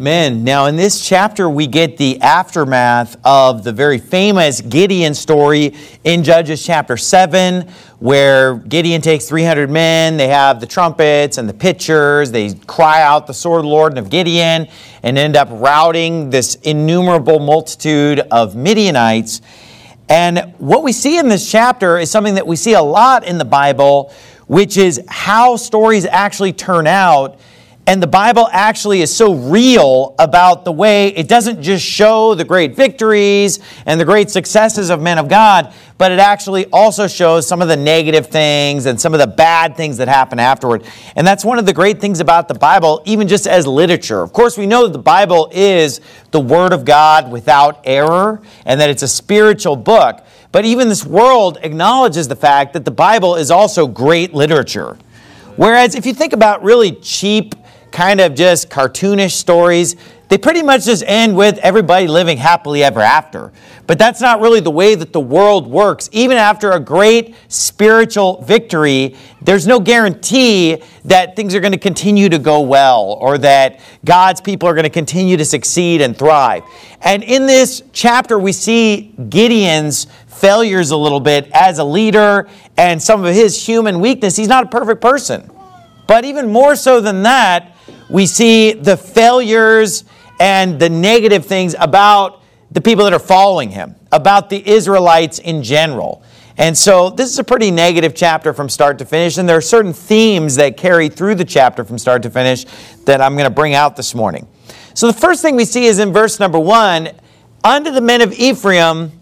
Amen. Now, in this chapter, we get the aftermath of the very famous Gideon story in Judges chapter 7, where Gideon takes 300 men. They have the trumpets and the pitchers. They cry out the sword of the Lord and of Gideon and end up routing this innumerable multitude of Midianites. And what we see in this chapter is something that we see a lot in the Bible, which is how stories actually turn out. And the Bible actually is so real about the way it doesn't just show the great victories and the great successes of men of God, but it actually also shows some of the negative things and some of the bad things that happen afterward. And that's one of the great things about the Bible, even just as literature. Of course, we know that the Bible is the Word of God without error and that it's a spiritual book. But even this world acknowledges the fact that the Bible is also great literature. Whereas if you think about really cheap, kind of just cartoonish stories, they pretty much just end with everybody living happily ever after. But that's not really the way that the world works. Even after a great spiritual victory, there's no guarantee that things are going to continue to go well or that God's people are going to continue to succeed and thrive. And in this chapter, we see Gideon's failures a little bit as a leader and some of his human weakness. He's not a perfect person. But even more so than that, we see the failures and the negative things about the people that are following him, about the Israelites in general. And so this is a pretty negative chapter from start to finish, and there are certain themes that carry through the chapter from start to finish that I'm going to bring out this morning. So the first thing we see is in verse number 1, unto the men of Ephraim,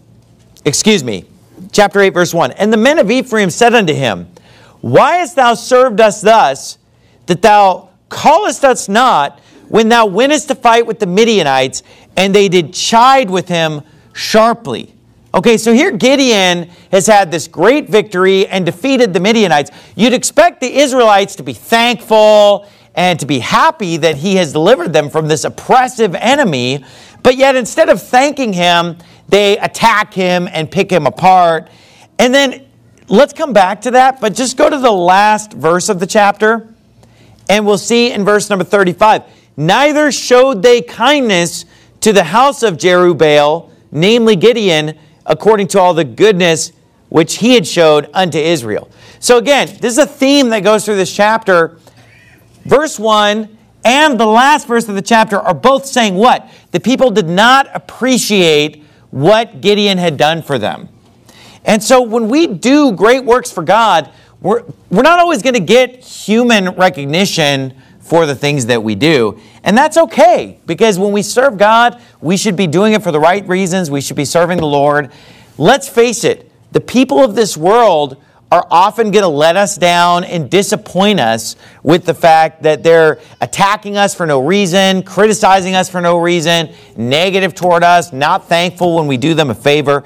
chapter 8, verse 1, and the men of Ephraim said unto him, why hast thou served us thus, that thou callest us not when thou wentest to fight with the Midianites? And they did chide with him sharply. Okay, so here Gideon has had this great victory and defeated the Midianites. You'd expect the Israelites to be thankful and to be happy that he has delivered them from this oppressive enemy. But yet instead of thanking him, they attack him and pick him apart. And then let's come back to that, but just go to the last verse of the chapter. And we'll see in verse number 35, neither showed they kindness to the house of Jerubbaal, namely Gideon, according to all the goodness which he had showed unto Israel. So again, this is a theme that goes through this chapter. Verse 1 and the last verse of the chapter are both saying what? The people did not appreciate what Gideon had done for them. And so when we do great works for God, we're not always going to get human recognition for the things that we do. And that's okay, because when we serve God, we should be doing it for the right reasons. We should be serving the Lord. Let's face it, the people of this world are often going to let us down and disappoint us with the fact that they're attacking us for no reason, criticizing us for no reason, negative toward us, not thankful when we do them a favor.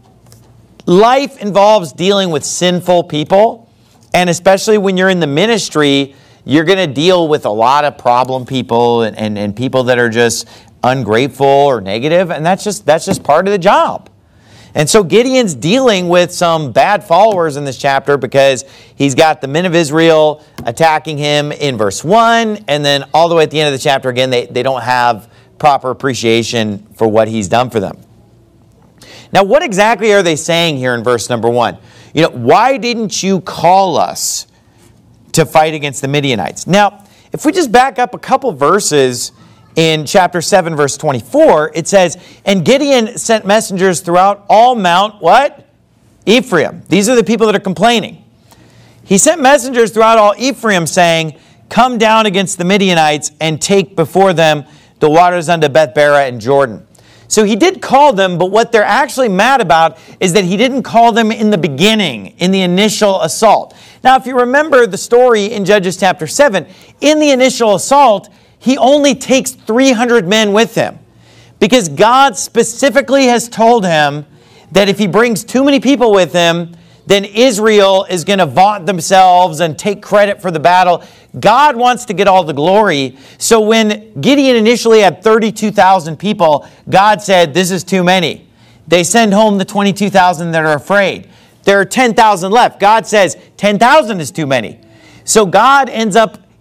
Life involves dealing with sinful people. And especially when you're in the ministry, you're going to deal with a lot of problem people and people that are just ungrateful or negative. And that's just part of the job. And so Gideon's dealing with some bad followers in this chapter because he's got the men of Israel attacking him in verse 1. And then all the way at the end of the chapter, again, they don't have proper appreciation for what he's done for them. Now, what exactly are they saying here in verse number 1? Why didn't you call us to fight against the Midianites? Now, if we just back up a couple verses in chapter 7, verse 24, it says, and Gideon sent messengers throughout all Mount, what? Ephraim. These are the people that are complaining. He sent messengers throughout all Ephraim saying, come down against the Midianites and take before them the waters unto Beth-barah and Jordan. So he did call them, but what they're actually mad about is that he didn't call them in the beginning, in the initial assault. Now, if you remember the story in Judges chapter 7, in the initial assault, he only takes 300 men with him because God specifically has told him that if he brings too many people with him, then Israel is going to vaunt themselves and take credit for the battle. God wants to get all the glory. So when Gideon initially had 32,000 people, God said, this is too many. They send home the 22,000 that are afraid. There are 10,000 left. God says 10,000 is too many. So God ends up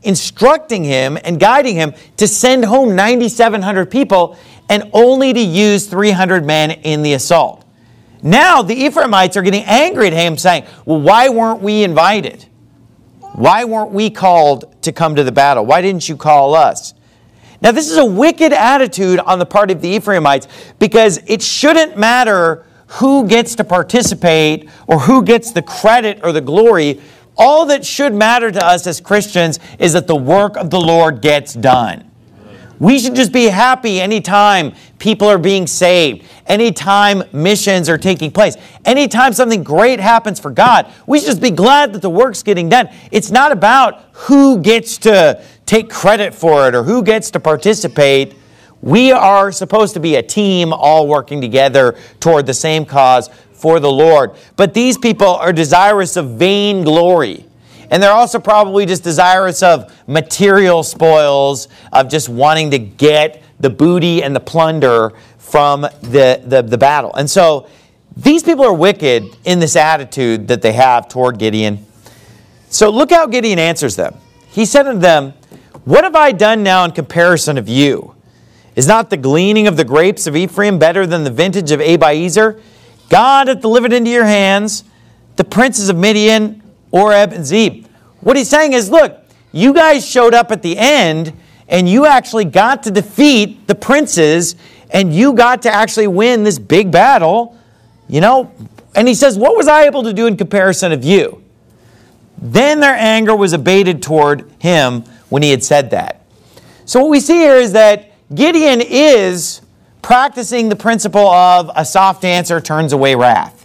instructing him and guiding him to send home 9,700 people and only to use 300 men in the assault. Now the Ephraimites are getting angry at him, saying, well, why weren't we invited? Why weren't we called to come to the battle? Why didn't you call us? Now this is a wicked attitude on the part of the Ephraimites, because it shouldn't matter who gets to participate or who gets the credit or the glory. All that should matter to us as Christians is that the work of the Lord gets done. We should just be happy anytime people are being saved, anytime missions are taking place, anytime something great happens for God. We should just be glad that the work's getting done. It's not about who gets to take credit for it or who gets to participate. We are supposed to be a team all working together toward the same cause for the Lord. But these people are desirous of vain glory. And they're also probably just desirous of material spoils, of just wanting to get the booty and the plunder from the battle. And so these people are wicked in this attitude that they have toward Gideon. So look how Gideon answers them. He said unto them, what have I done now in comparison of you? Is not the gleaning of the grapes of Ephraim better than the vintage of Abiezer? God hath delivered into your hands the princes of Midian, Oreb, and Zeb. What he's saying is, look, you guys showed up at the end, and you actually got to defeat the princes, and you got to actually win this big battle, And he says, what was I able to do in comparison of you? Then their anger was abated toward him when he had said that. So what we see here is that Gideon is practicing the principle of a soft answer turns away wrath.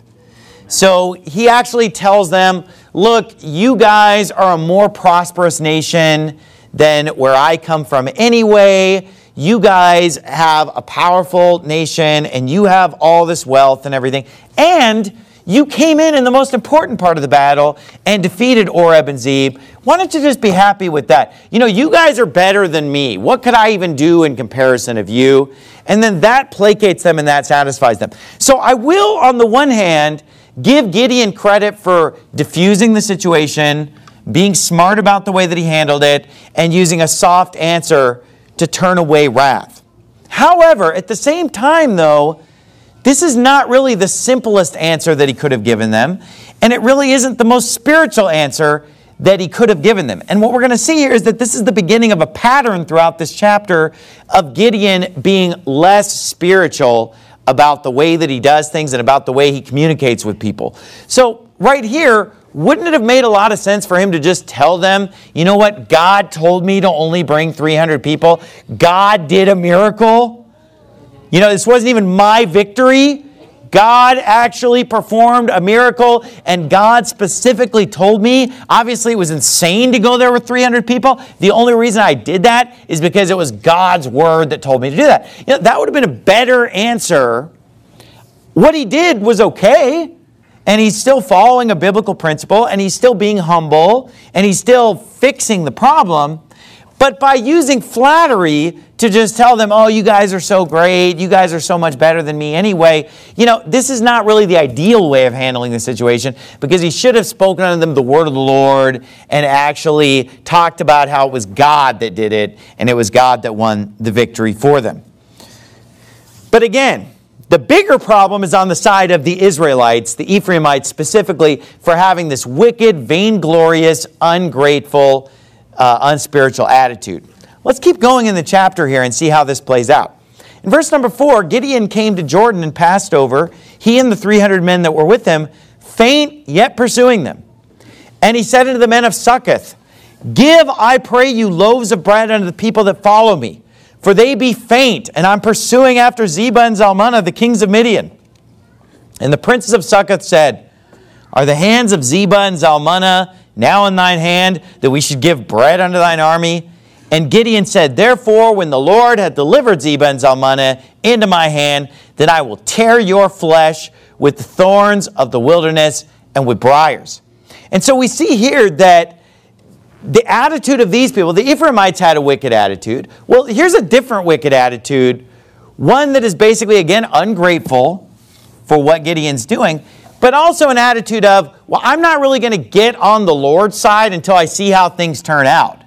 So he actually tells them, look, you guys are a more prosperous nation than where I come from anyway. You guys have a powerful nation and you have all this wealth and everything. And you came in the most important part of the battle and defeated Oreb and Zeb. Why don't you just be happy with that? You guys are better than me. What could I even do in comparison of you? And then that placates them and that satisfies them. So I will, on the one hand, give Gideon credit for diffusing the situation, being smart about the way that he handled it, and using a soft answer to turn away wrath. However, at the same time, though, this is not really the simplest answer that he could have given them, and it really isn't the most spiritual answer that he could have given them. And what we're going to see here is that this is the beginning of a pattern throughout this chapter of Gideon being less spiritual about the way that he does things and about the way he communicates with people. So right here, wouldn't it have made a lot of sense for him to just tell them, you know what, God told me to only bring 300 people. God did a miracle. This wasn't even my victory. God actually performed a miracle, and God specifically told me. Obviously, it was insane to go there with 300 people. The only reason I did that is because it was God's word that told me to do that. That would have been a better answer. What he did was okay, and he's still following a biblical principle, and he's still being humble, and he's still fixing the problem. But by using flattery to just tell them, oh, you guys are so great, you guys are so much better than me anyway, this is not really the ideal way of handling the situation, because he should have spoken unto them the word of the Lord and actually talked about how it was God that did it, and it was God that won the victory for them. But again, the bigger problem is on the side of the Israelites, the Ephraimites specifically, for having this wicked, vainglorious, ungrateful, unspiritual attitude. Let's keep going in the chapter here and see how this plays out. In verse number 4, Gideon came to Jordan and passed over, he and the 300 men that were with him, faint yet pursuing them. And he said unto the men of Succoth, give, I pray you, loaves of bread unto the people that follow me, for they be faint, and I'm pursuing after Zebah and Zalmunna, the kings of Midian. And the princes of Succoth said, are the hands of Zebah and Zalmunna now in thine hand, that we should give bread unto thine army? And Gideon said, therefore, when the Lord hath delivered Zebah and Zalmunna into my hand, then I will tear your flesh with the thorns of the wilderness and with briars. And so we see here that the attitude of these people, the Ephraimites had a wicked attitude. Well, here's a different wicked attitude, one that is basically, again, ungrateful for what Gideon's doing, but also an attitude of, well, I'm not really going to get on the Lord's side until I see how things turn out.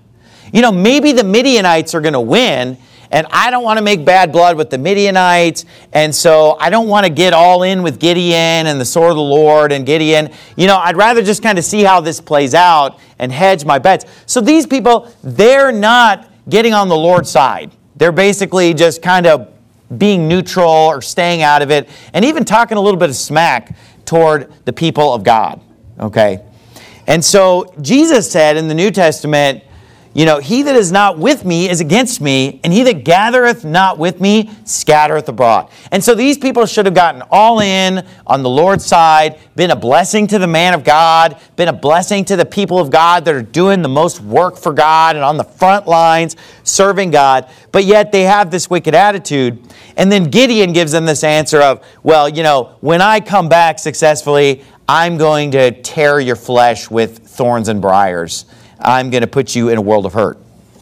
maybe the Midianites are going to win, and I don't want to make bad blood with the Midianites, and so I don't want to get all in with Gideon and the sword of the Lord and Gideon. I'd rather just kind of see how this plays out and hedge my bets. So these people, they're not getting on the Lord's side. They're basically just kind of being neutral or staying out of it, and even talking a little bit of smack toward the people of God. Okay? And so Jesus said in the New Testament, he that is not with me is against me, and he that gathereth not with me scattereth abroad. And so these people should have gotten all in on the Lord's side, been a blessing to the man of God, been a blessing to the people of God that are doing the most work for God and on the front lines serving God. But yet they have this wicked attitude. And then Gideon gives them this answer of, well, when I come back successfully, I'm going to tear your flesh with thorns and briars. I'm going to put you in a world of hurt.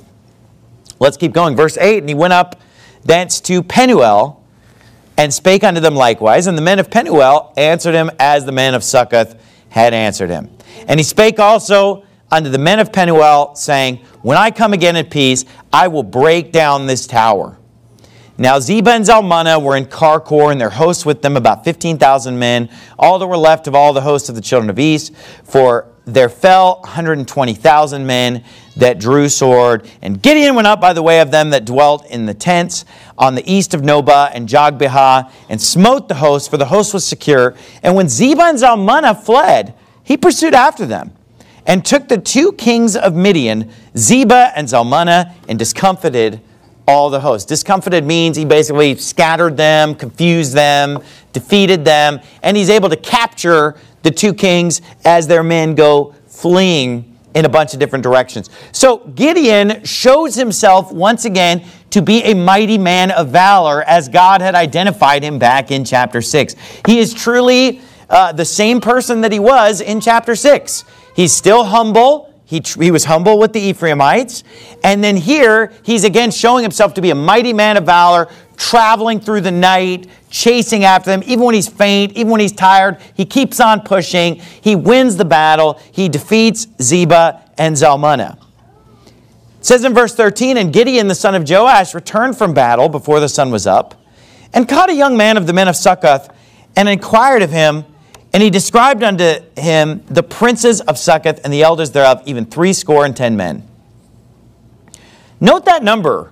Let's keep going. Verse 8, and he went up thence to Penuel, and spake unto them likewise. And the men of Penuel answered him as the men of Succoth had answered him. And he spake also unto the men of Penuel, saying, when I come again in peace, I will break down this tower. Now Zebah and Zalmunna were in Karkor, and their hosts with them about 15,000 men, all that were left of all the hosts of the children of East. For there fell 120,000 men that drew sword. And Gideon went up by the way of them that dwelt in the tents on the east of Nobah and Jogbehah, and smote the host, for the host was secure. And when Zebah and Zalmunna fled, he pursued after them, and took the 2 kings of Midian, Zebah and Zalmunna, and discomfited all the hosts. Discomfited means he basically scattered them, confused them, defeated them, and he's able to capture the 2 kings as their men go fleeing in a bunch of different directions. So Gideon shows himself once again to be a mighty man of valor as God had identified him back in chapter 6. He is truly the same person that he was in chapter 6. He's still humble. He was humble with the Ephraimites. And then here, he's again showing himself to be a mighty man of valor, traveling through the night, chasing after them. Even when he's faint, even when he's tired, he keeps on pushing. He wins the battle. He defeats Zebah and Zalmunna. It says in verse 13, and Gideon the son of Joash returned from battle before the sun was up, and caught a young man of the men of Succoth, and inquired of him. And he described unto him the princes of Succoth and the elders thereof, even 70 men. Note that number,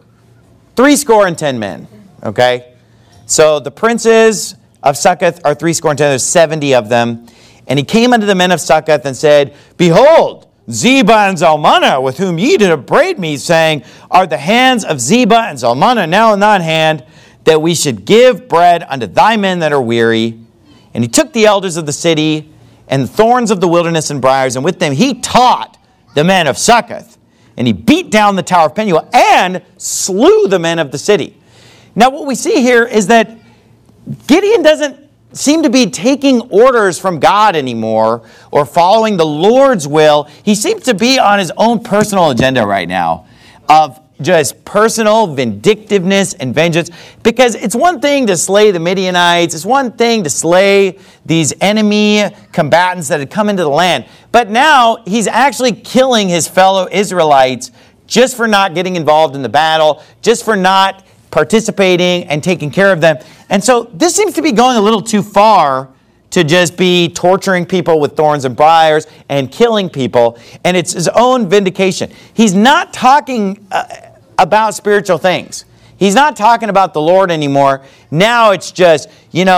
70 men. Okay? So the princes of Succoth are 70. There's 70 of them. And he came unto the men of Succoth and said, behold, Zebah and Zalmunna, with whom ye did upbraid me, saying, are the hands of Zebah and Zalmunna now in thine hand, that we should give bread unto thy men that are weary? And he took the elders of the city and the thorns of the wilderness and briars, and with them he taught the men of Succoth. And he beat down the tower of Penuel and slew the men of the city. Now what we see here is that Gideon doesn't seem to be taking orders from God anymore or following the Lord's will. He seems to be on his own personal agenda right now of just personal vindictiveness and vengeance. Because it's one thing to slay the Midianites. It's one thing to slay these enemy combatants that had come into the land. But now he's actually killing his fellow Israelites just for not getting involved in the battle, just for not participating and taking care of them. And so this seems to be going a little too far to just be torturing people with thorns and briars and killing people. And it's his own vindication. He's not talking about spiritual things. He's not talking about the Lord anymore. Now it's just,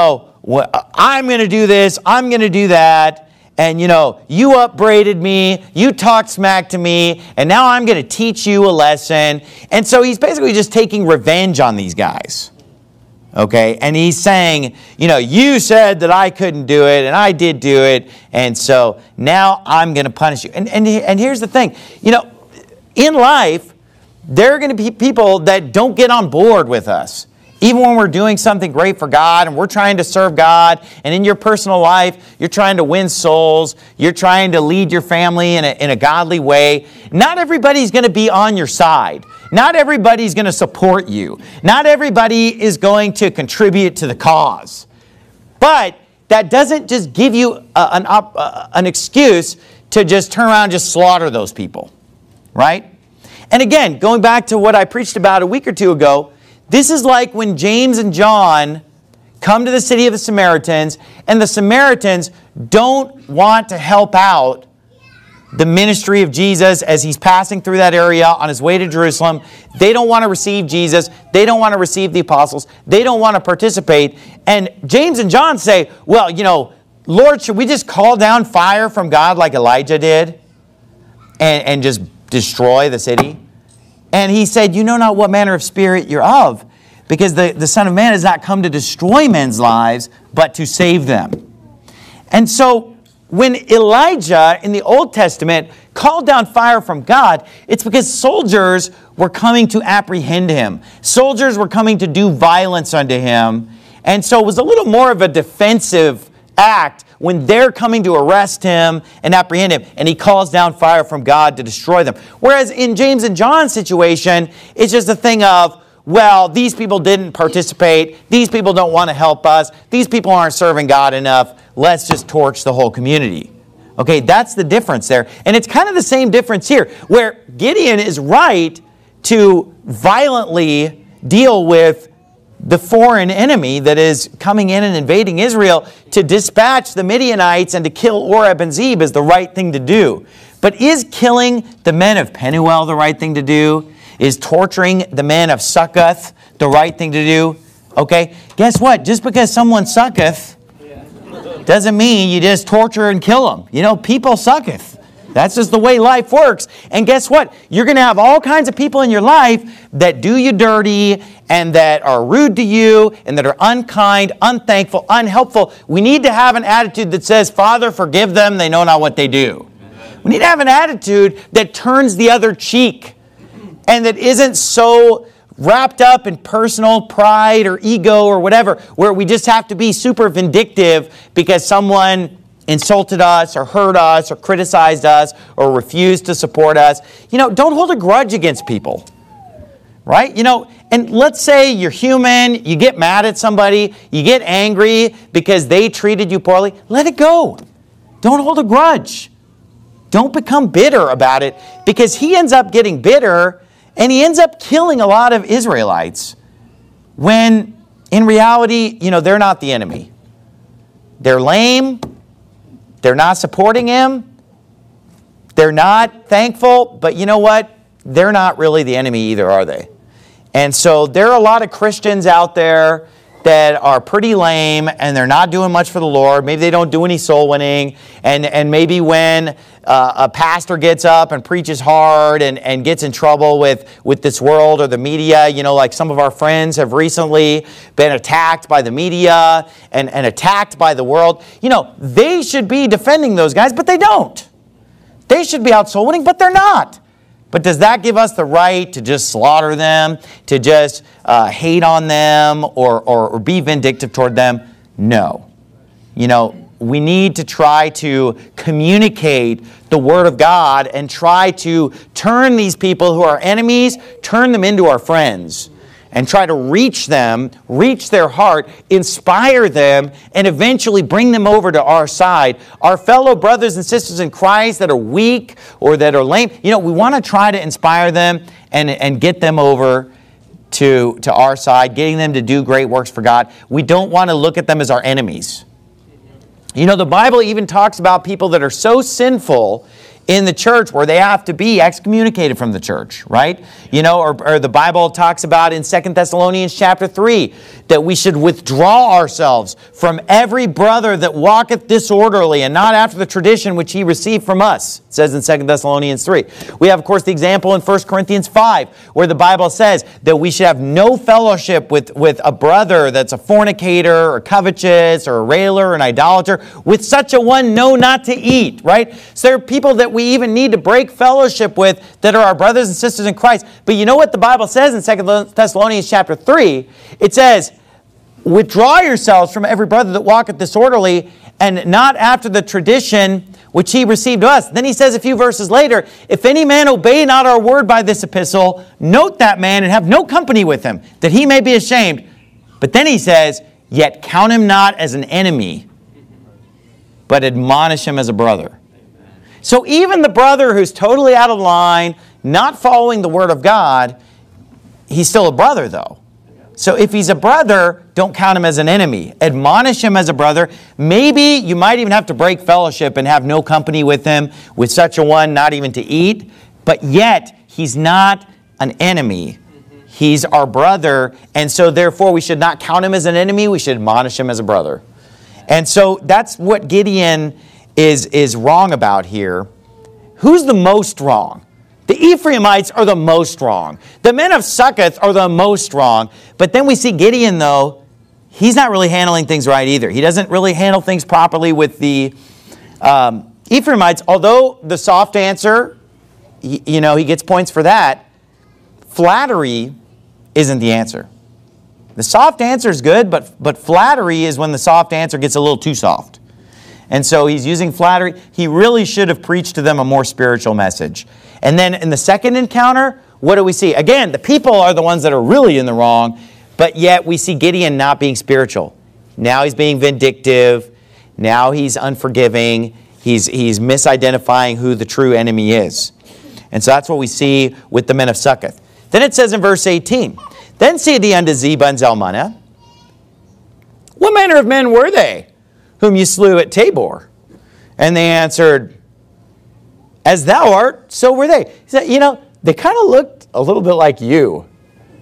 I'm going to do this, I'm going to do that. And, you upbraided me, you talked smack to me, and now I'm going to teach you a lesson. And so he's basically just taking revenge on these guys. Okay, and he's saying, you said that I couldn't do it, and I did do it, and so now I'm going to punish you. And here's the thing, in life, there are going to be people that don't get on board with us. Even when we're doing something great for God and we're trying to serve God, and in your personal life, you're trying to win souls, you're trying to lead your family in a godly way, not everybody's going to be on your side. Not everybody's going to support you. Not everybody is going to contribute to the cause. But that doesn't just give you an excuse to just turn around and just slaughter those people. Right? And again, going back to what I preached about a week or two ago, this is like when James and John come to the city of the Samaritans, and the Samaritans don't want to help out the ministry of Jesus as he's passing through that area on his way to Jerusalem. They don't want to receive Jesus. They don't want to receive the apostles. They don't want to participate. And James and John say, well, Lord, should we just call down fire from God like Elijah did and just destroy the city? And he said, you know not what manner of spirit you're of, because the Son of Man has not come to destroy men's lives, but to save them. And so when Elijah in the Old Testament called down fire from God, it's because soldiers were coming to apprehend him. Soldiers were coming to do violence unto him. And so it was a little more of a defensive act when they're coming to arrest him and apprehend him, and he calls down fire from God to destroy them. Whereas in James and John's situation, it's just a thing of, well, these people didn't participate. These people don't want to help us. These people aren't serving God enough. Let's just torch the whole community. Okay, that's the difference there. And it's kind of the same difference here, where Gideon is right to violently deal with the foreign enemy that is coming in and invading Israel. To dispatch the Midianites and to kill Oreb and Zeb is the right thing to do. But is killing the men of Penuel the right thing to do? Is torturing the men of Succoth the right thing to do? Okay, guess what? Just because someone sucketh doesn't mean you just torture and kill them. People sucketh. That's just the way life works. And guess what? You're going to have all kinds of people in your life that do you dirty and that are rude to you and that are unkind, unthankful, unhelpful. We need to have an attitude that says, Father, forgive them. They know not what they do. We need to have an attitude that turns the other cheek, and that isn't so wrapped up in personal pride or ego or whatever, where we just have to be super vindictive because someone insulted us or hurt us or criticized us or refused to support us. Don't hold a grudge against people, right? And let's say you're human, you get mad at somebody, you get angry because they treated you poorly. Let it go. Don't hold a grudge. Don't become bitter about it, because he ends up getting bitter and he ends up killing a lot of Israelites when in reality, they're not the enemy. They're lame. They're not supporting him. They're not thankful. But you know what? They're not really the enemy either, are they? And so there are a lot of Christians out there that are pretty lame and they're not doing much for the Lord. Maybe they don't do any soul winning. And maybe when a pastor gets up and preaches hard and gets in trouble with this world or the media, like some of our friends have recently been attacked by the media and attacked by the world. They should be defending those guys, but they don't. They should be out soul winning, but they're not. But does that give us the right to just slaughter them, to just hate on them or be vindictive toward them? No. We need to try to communicate the Word of God and try to turn these people who are enemies, turn them into our friends, and try to reach them, reach their heart, inspire them, and eventually bring them over to our side. Our fellow brothers and sisters in Christ that are weak or that are lame, we want to try to inspire them and get them over to our side, getting them to do great works for God. We don't want to look at them as our enemies. The Bible even talks about people that are so sinful in the church where they have to be excommunicated from the church, right? Or the Bible talks about in 2 Thessalonians chapter 3 that we should withdraw ourselves from every brother that walketh disorderly and not after the tradition which he received from us. It says in 2 Thessalonians 3. We have, of course, the example in 1 Corinthians 5 where the Bible says that we should have no fellowship with a brother that's a fornicator or covetous or a railer or an idolater. With such a one, no, not to eat, right? So there are people that we even need to break fellowship with that are our brothers and sisters in Christ. But you know what the Bible says in 2 Thessalonians chapter 3? It says, withdraw yourselves from every brother that walketh disorderly and not after the tradition which he received of us. Then he says a few verses later, if any man obey not our word by this epistle, note that man and have no company with him, that he may be ashamed. But then he says, yet count him not as an enemy, but admonish him as a brother. So even the brother who's totally out of line, not following the word of God, he's still a brother though. So if he's a brother, don't count him as an enemy. Admonish him as a brother. Maybe you might even have to break fellowship and have no company with him, with such a one, not even to eat. But yet, he's not an enemy. He's our brother. And so therefore, we should not count him as an enemy. We should admonish him as a brother. And so that's what Gideon is wrong about here. Who's the most wrong? The Ephraimites are the most wrong. The men of Succoth are the most wrong. But then we see Gideon, though, he's not really handling things right either. He doesn't really handle things properly with the Ephraimites. Although the soft answer, he gets points for that. Flattery isn't the answer. The soft answer is good, but flattery is when the soft answer gets a little too soft. And so he's using flattery. He really should have preached to them a more spiritual message. And then in the second encounter, what do we see? Again, the people are the ones that are really in the wrong, but yet we see Gideon not being spiritual. Now he's being vindictive. Now he's unforgiving. He's misidentifying who the true enemy is. And so that's what we see with the men of Succoth. Then it says in verse 18, Then said he unto Zebah and Zalmunna, What manner of men were they, whom you slew at Tabor? And they answered, As thou art, so were they. He said, they kind of looked a little bit like you.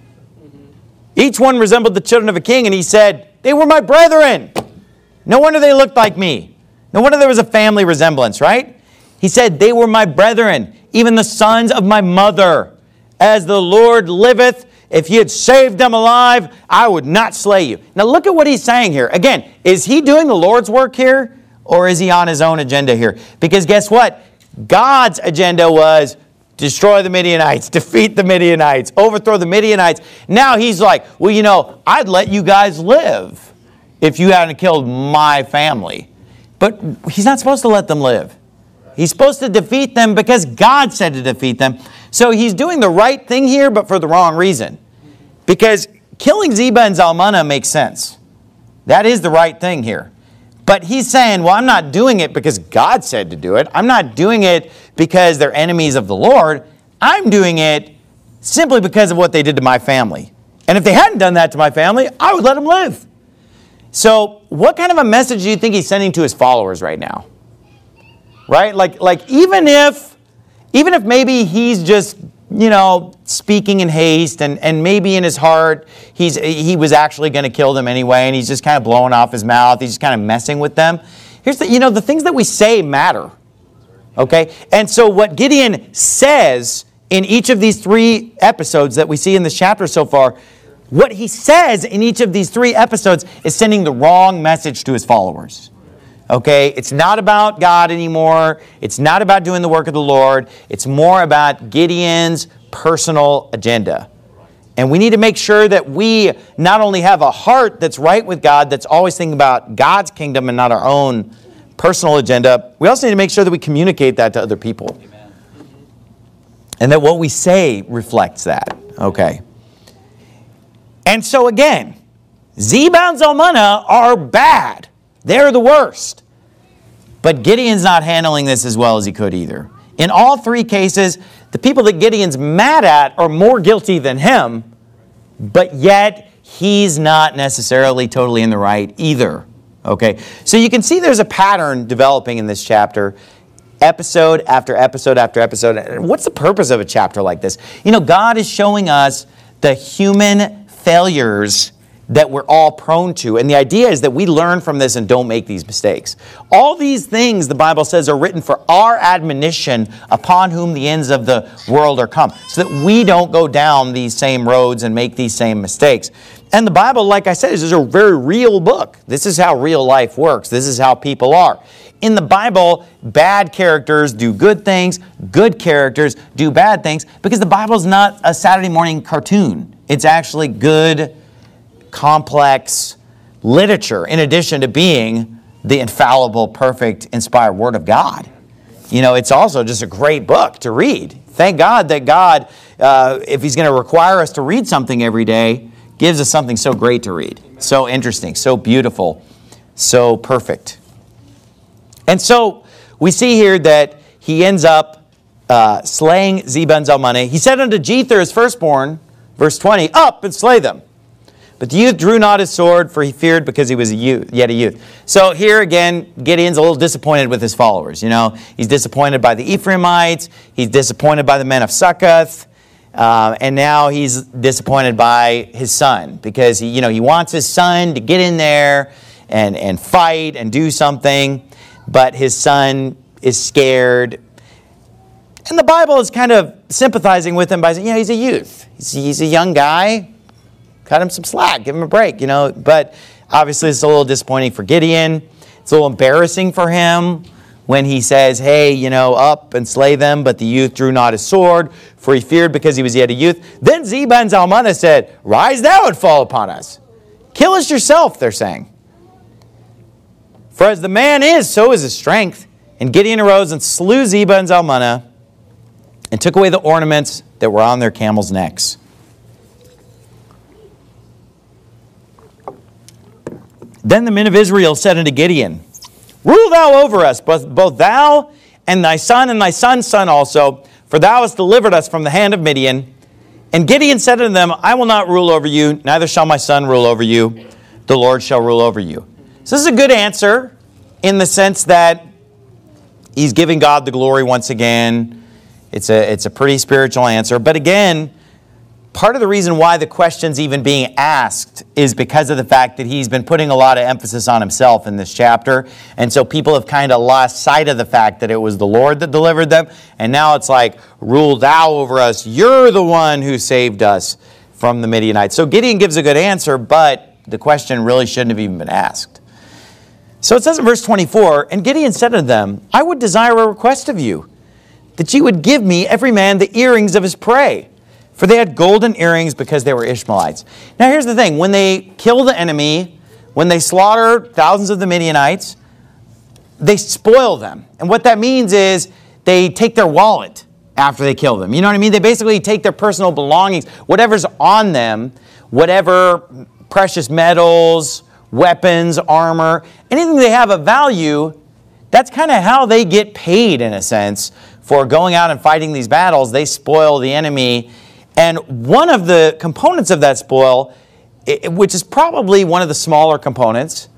Each one resembled the children of a king, and he said, They were my brethren. No wonder they looked like me. No wonder there was a family resemblance, right? He said, They were my brethren, even the sons of my mother. As the Lord liveth, if you had saved them alive, I would not slay you. Now look at what he's saying here. Again, is he doing the Lord's work here, or is he on his own agenda here? Because guess what? God's agenda was destroy the Midianites, defeat the Midianites, overthrow the Midianites. Now he's like, well, I'd let you guys live if you hadn't killed my family. But he's not supposed to let them live. He's supposed to defeat them because God said to defeat them. So he's doing the right thing here, but for the wrong reason. Because killing Zebah and Zalmunna makes sense. That is the right thing here. But he's saying, well, I'm not doing it because God said to do it. I'm not doing it because they're enemies of the Lord. I'm doing it simply because of what they did to my family. And if they hadn't done that to my family, I would let them live. So what kind of a message do you think he's sending to his followers right now? Right? Like even if maybe he's just, speaking in haste and maybe in his heart he was actually going to kill them anyway and he's just kind of blowing off his mouth. He's just kind of messing with them. Here's the things that we say matter. Okay? And so what Gideon says in each of these 3 episodes that we see in this chapter so far, what he says in each of these 3 episodes is sending the wrong message to his followers. Okay, it's not about God anymore. It's not about doing the work of the Lord. It's more about Gideon's personal agenda. And we need to make sure that we not only have a heart that's right with God, that's always thinking about God's kingdom and not our own personal agenda. We also need to make sure that we communicate that to other people. Amen. And that what we say reflects that. Okay. And so again, Zebah and Zalmunna are bad. They're the worst. But Gideon's not handling this as well as he could either. In all 3 cases, the people that Gideon's mad at are more guilty than him, but yet he's not necessarily totally in the right either. Okay? So you can see there's a pattern developing in this chapter, episode after episode after episode. What's the purpose of a chapter like this? God is showing us the human failures that we're all prone to. And the idea is that we learn from this and don't make these mistakes. All these things, the Bible says, are written for our admonition upon whom the ends of the world are come, so that we don't go down these same roads and make these same mistakes. And the Bible, like I said, is a very real book. This is how real life works. This is how people are. In the Bible, bad characters do good things, good characters do bad things, because the Bible's not a Saturday morning cartoon. It's actually good, complex literature, in addition to being the infallible, perfect, inspired Word of God. It's also just a great book to read. Thank God that God, if He's going to require us to read something every day, gives us something so great to read. So interesting, so beautiful, so perfect. And so we see here that he ends up slaying Zebah and Zalmunna, he said unto Jether his firstborn, verse 20, up and slay them. But the youth drew not his sword, for he feared because he was yet a youth. So here again, Gideon's a little disappointed with his followers. He's disappointed by the Ephraimites. He's disappointed by the men of Succoth. And now he's disappointed by his son because he wants his son to get in there and fight and do something. But his son is scared. And the Bible is kind of sympathizing with him by saying, he's a youth. He's a young guy. Cut him some slack. Give him a break, But obviously it's a little disappointing for Gideon. It's a little embarrassing for him when he says, hey, up and slay them. But the youth drew not his sword, for he feared because he was yet a youth. Then Zebah and Zalmunna said, rise thou and fall upon us. Kill us yourself, they're saying. For as the man is, so is his strength. And Gideon arose and slew Zebah and Zalmunna and took away the ornaments that were on their camels' necks. Then the men of Israel said unto Gideon, rule thou over us, both thou and thy son's son also, for thou hast delivered us from the hand of Midian. And Gideon said unto them, I will not rule over you, neither shall my son rule over you. The Lord shall rule over you. So this is a good answer in the sense that he's giving God the glory once again. It's a pretty spiritual answer. But again, part of the reason why the question's even being asked is because of the fact that he's been putting a lot of emphasis on himself in this chapter. And so people have kind of lost sight of the fact that it was the Lord that delivered them. And now it's like, rule thou over us. You're the one who saved us from the Midianites. So Gideon gives a good answer, but the question really shouldn't have even been asked. So it says in verse 24, and Gideon said unto them, I would desire a request of you, that ye would give me every man the earrings of his prey. For they had golden earrings because they were Ishmaelites. Now here's the thing. When they kill the enemy, when they slaughter thousands of the Midianites, they spoil them. And what that means is they take their wallet after they kill them. You know what I mean? They basically take their personal belongings, whatever's on them, whatever precious metals, weapons, armor, anything they have of value, that's kind of how they get paid in a sense for going out and fighting these battles. They spoil the enemy. And one of the components of that spoil, which is probably one of the smaller components,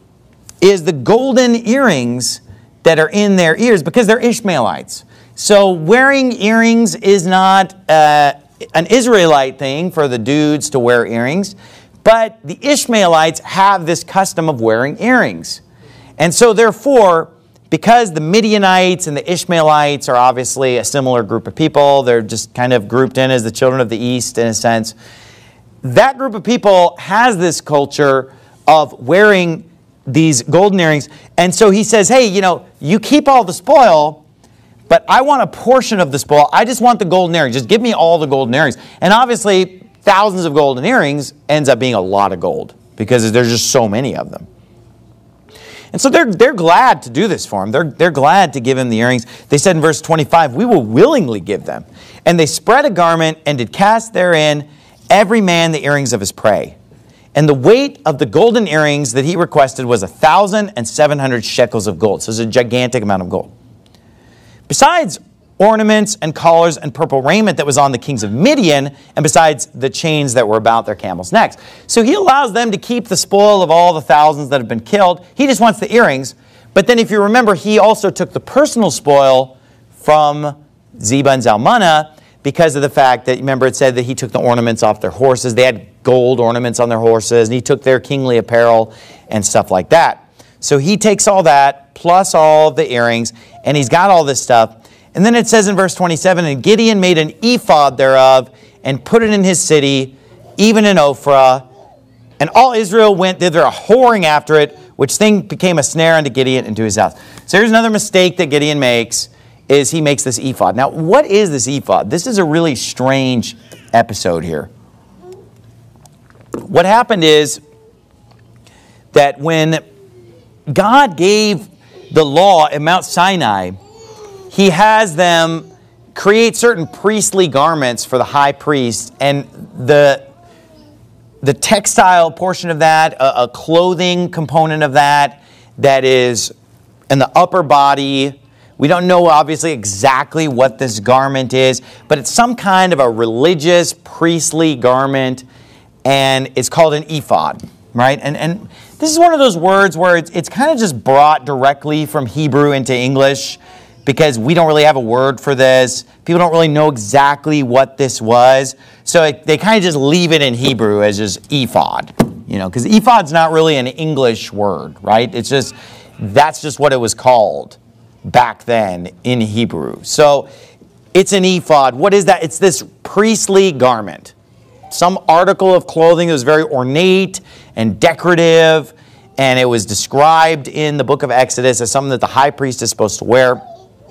is the golden earrings that are in their ears because they're Ishmaelites. So wearing earrings is not an Israelite thing for the dudes to wear earrings, but the Ishmaelites have this custom of wearing earrings. And so therefore, because the Midianites and the Ishmaelites are obviously a similar group of people, they're just kind of grouped in as the children of the East in a sense, that group of people has this culture of wearing these golden earrings. And so he says, hey, you keep all the spoil, but I want a portion of the spoil. I just want the golden earrings. Just give me all the golden earrings. And obviously, thousands of golden earrings ends up being a lot of gold because there's just so many of them. And so they're glad to do this for him. They're glad to give him the earrings. They said in verse 25, we will willingly give them. And they spread a garment and did cast therein every man the earrings of his prey. And the weight of the golden earrings that he requested was 1,700 shekels of gold. So it's a gigantic amount of gold. Besides ornaments and collars and purple raiment that was on the kings of Midian, and besides the chains that were about their camels' necks. So he allows them to keep the spoil of all the thousands that have been killed. He just wants the earrings. But then if you remember, he also took the personal spoil from Zebah and Zalmunna because of the fact that, remember, it said that he took the ornaments off their horses. They had gold ornaments on their horses, and he took their kingly apparel and stuff like that. So he takes all that, plus all of the earrings, and he's got all this stuff. And then it says in verse 27, and Gideon made an ephod thereof, and put it in his city, even in Ophrah. And all Israel went thither a-whoring after it, which thing became a snare unto Gideon and to his house. So here's another mistake that Gideon makes, is he makes this ephod. Now, what is this ephod? This is a really strange episode here. What happened is that when God gave the law at Mount Sinai, he has them create certain priestly garments for the high priest, and the textile portion of that, a clothing component of that is in the upper body, We don't know, obviously, exactly what this garment is, but it's some kind of a religious, priestly garment, and it's called an ephod, right? And this is one of those words where it's kind of just brought directly from Hebrew into English because we don't really have a word for this. People don't really know exactly what this was, so they kind of just leave it in Hebrew as just ephod, because ephod's not really an English word, right? That's just what it was called back then in Hebrew. So it's an ephod. What is that? It's this priestly garment. Some article of clothing that was very ornate and decorative, and it was described in the book of Exodus as something that the high priest is supposed to wear.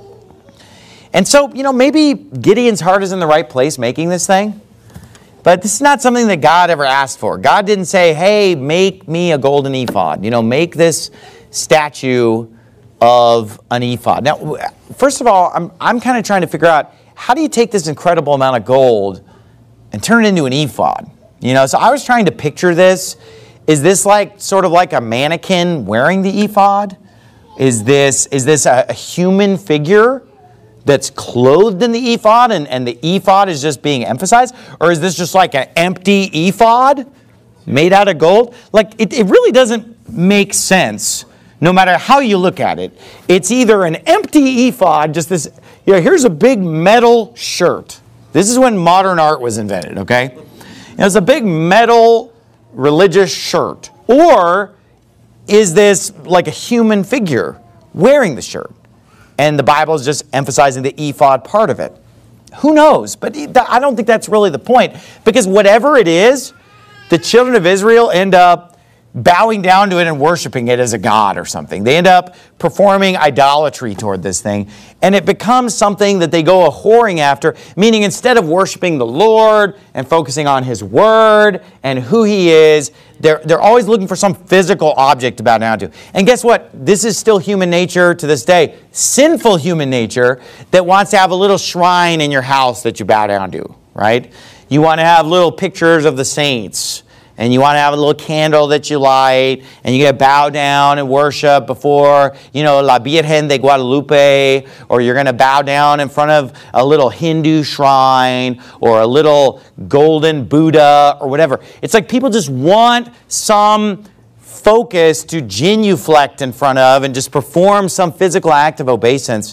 And so, maybe Gideon's heart is in the right place making this thing, but this is not something that God ever asked for. God didn't say, hey, make me a golden ephod. Make this statue of an ephod. Now, first of all, I'm kind of trying to figure out, how do you take this incredible amount of gold and turn it into an ephod? So I was trying to picture this. Is this sort of like a mannequin wearing the ephod? Is this a human figure that's clothed in the ephod and the ephod is just being emphasized? Or is this just like an empty ephod made out of gold? It really doesn't make sense. No matter how you look at it, it's either an empty ephod, just this, here's a big metal shirt. This is when modern art was invented, okay? It's a big metal religious shirt. Or is this like a human figure wearing the shirt? And the Bible is just emphasizing the ephod part of it. Who knows? But I don't think that's really the point. Because whatever it is, the children of Israel end up bowing down to it and worshiping it as a god or something. They end up performing idolatry toward this thing, and it becomes something that they go a-whoring after, meaning instead of worshiping the Lord and focusing on His Word and who He is, they're always looking for some physical object to bow down to. And guess what? This is still human nature to this day. Sinful human nature that wants to have a little shrine in your house that you bow down to, right? You want to have little pictures of the saints, and you want to have a little candle that you light, and you get to bow down and worship before, La Virgen de Guadalupe, or you're going to bow down in front of a little Hindu shrine, or a little golden Buddha, or whatever. It's like people just want some focus to genuflect in front of and just perform some physical act of obeisance.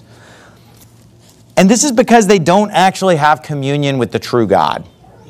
And this is because they don't actually have communion with the true God.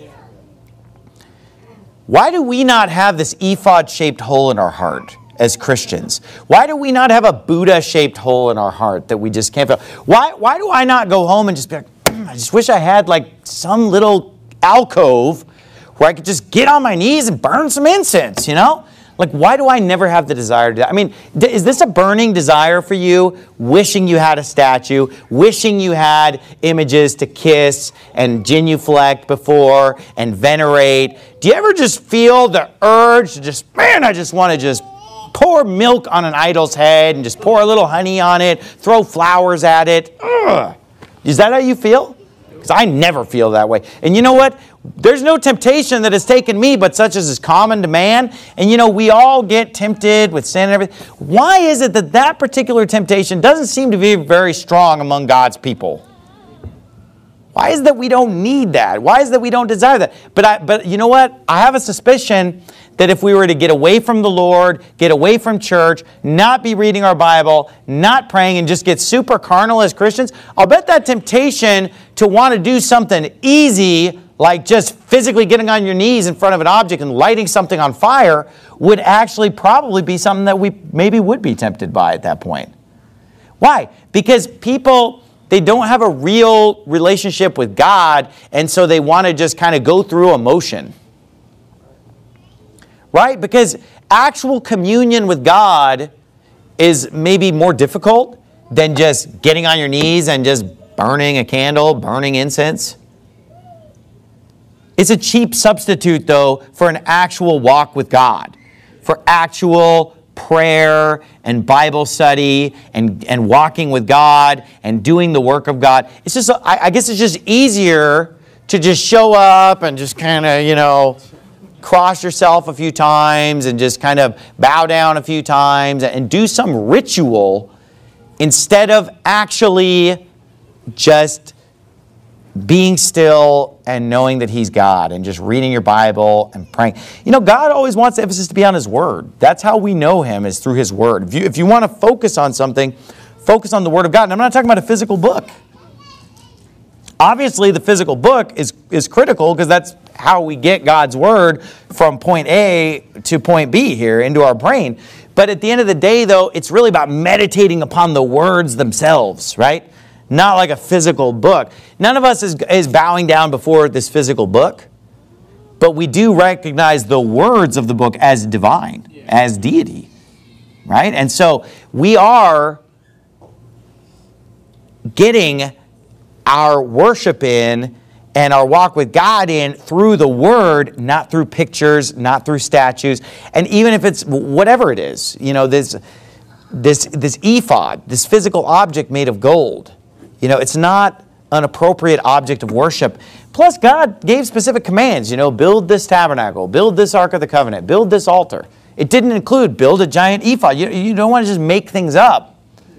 Why do we not have this ephod-shaped hole in our heart as Christians? Why do we not have a Buddha-shaped hole in our heart that we just can't feel? Why do I not go home and just be like, I just wish I had some little alcove where I could just get on my knees and burn some incense, Why do I never have the desire to do that? I mean, is this a burning desire for you? Wishing you had a statue, wishing you had images to kiss and genuflect before and venerate. Do you ever just feel the urge to I just want to just pour milk on an idol's head and just pour a little honey on it, throw flowers at it? Ugh. Is that how you feel? Because I never feel that way. And you know what? There's no temptation that has taken me, but such as is common to man. And we all get tempted with sin and everything. Why is it that particular temptation doesn't seem to be very strong among God's people? Why is it that we don't need that? Why is it that we don't desire that? But you know what? I have a suspicion that if we were to get away from the Lord, get away from church, not be reading our Bible, not praying, and just get super carnal as Christians, I'll bet that temptation to want to do something easy, like just physically getting on your knees in front of an object and lighting something on fire, would actually probably be something that we maybe would be tempted by at that point. Why? Because people, they don't have a real relationship with God, and so they want to just kind of go through a motion. Right? Because actual communion with God is maybe more difficult than just getting on your knees and just burning a candle, burning incense. It's a cheap substitute, though, for an actual walk with God, for actual prayer and Bible study and walking with God and doing the work of God. It's just, I guess it's just easier to just show up and just kind of, cross yourself a few times and just kind of bow down a few times and do some ritual instead of actually just being still and knowing that he's God and just reading your Bible and praying. You know, God always wants the emphasis to be on his word. That's how we know him, is through his word. If you want to focus on something, focus on the word of God. And I'm not talking about a physical book. Obviously, the physical book is critical because that's how we get God's word from point A to point B here into our brain. But at the end of the day, though, it's really about meditating upon the words themselves, right? Not like a physical book. None of us is bowing down before this physical book, but we do recognize the words of the book as divine, as deity, right? And so we are getting our worship in and our walk with God in through the Word, not through pictures, not through statues. And even if it's whatever it is, you know, this ephod, this physical object made of gold, you know, it's not an appropriate object of worship. Plus, God gave specific commands, you know, build this tabernacle, build this Ark of the Covenant, build this altar. It didn't include build a giant ephod. You don't want to just make things up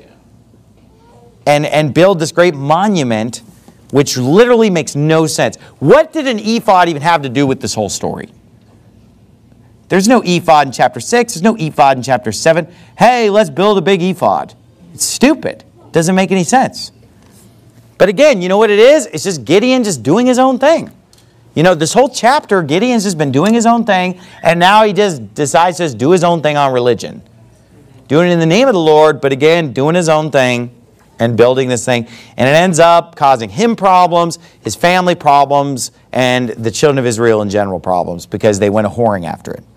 and build this great monument, which literally makes no sense. What did an ephod even have to do with this whole story? There's no ephod in chapter 6. There's no ephod in chapter 7. Hey, let's build a big ephod. It's stupid. Doesn't make any sense. But again, you know what it is? It's just Gideon just doing his own thing. You know, this whole chapter, Gideon's just been doing his own thing, and now he just decides to just do his own thing on religion. Doing it in the name of the Lord, but again, doing his own thing and building this thing. And it ends up causing him problems, his family problems, and the children of Israel in general problems because they went a-whoring after it.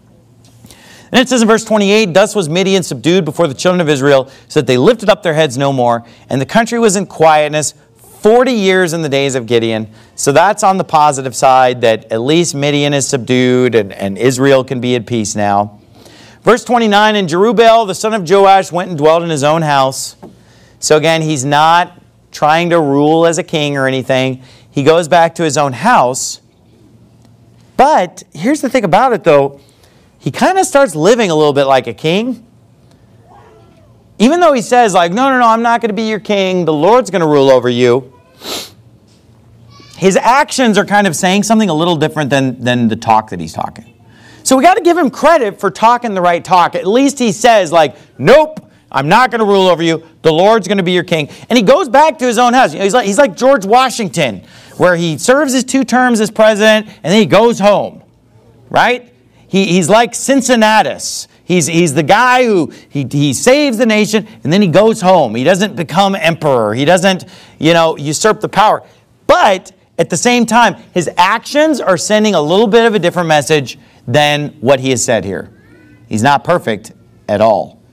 And it says in verse 28, thus was Midian subdued before the children of Israel, so that they lifted up their heads no more. And the country was in quietness 40 years in the days of Gideon. So that's on the positive side, that at least Midian is subdued and Israel can be at peace now. Verse 29, and Jerubbaal, the son of Joash, went and dwelt in his own house. So again, he's not trying to rule as a king or anything. He goes back to his own house. But here's the thing about it, though. He kind of starts living a little bit like a king. Even though he says, like, no, I'm not going to be your king. The Lord's going to rule over you. His actions are kind of saying something a little different than the talk that he's talking. So we got to give him credit for talking the right talk. At least he says, like, nope, I'm not going to rule over you. The Lord's going to be your king. And he goes back to his own house. You know, he's like George Washington, where he serves his 2 terms as president, and then he goes home, right? He's like Cincinnatus. He's the guy who he saves the nation, and then he goes home. He doesn't become emperor. He doesn't, usurp the power. But at the same time, his actions are sending a little bit of a different message than what he has said here. He's not perfect at all.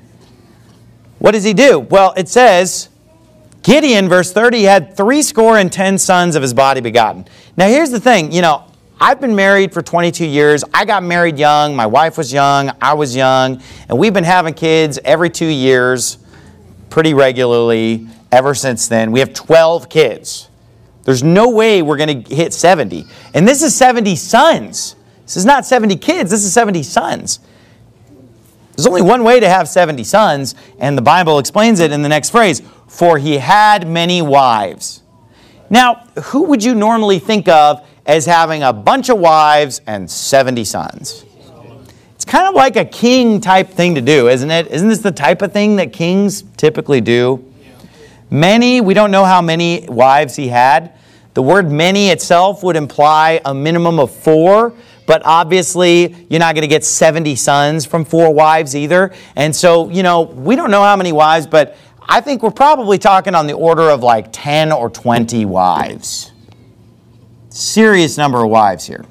What does he do? Well, it says, Gideon, verse 30, had 70 sons of his body begotten. Now, here's the thing, I've been married for 22 years. I got married young. My wife was young. I was young. And we've been having kids every 2 years pretty regularly ever since then. We have 12 kids. There's no way we're going to hit 70. And this is 70 sons. This is not 70 kids. This is 70 sons. There's only one way to have 70 sons, and the Bible explains it in the next phrase, for he had many wives. Now, who would you normally think of as having a bunch of wives and 70 sons? It's kind of like a king type thing to do, isn't it? Isn't this the type of thing that kings typically do? Many, we don't know how many wives he had. The word many itself would imply a minimum of 4, but obviously you're not going to get 70 sons from 4 wives either. And so, we don't know how many wives, but I think we're probably talking on the order of like 10 or 20 wives. Serious number of wives here.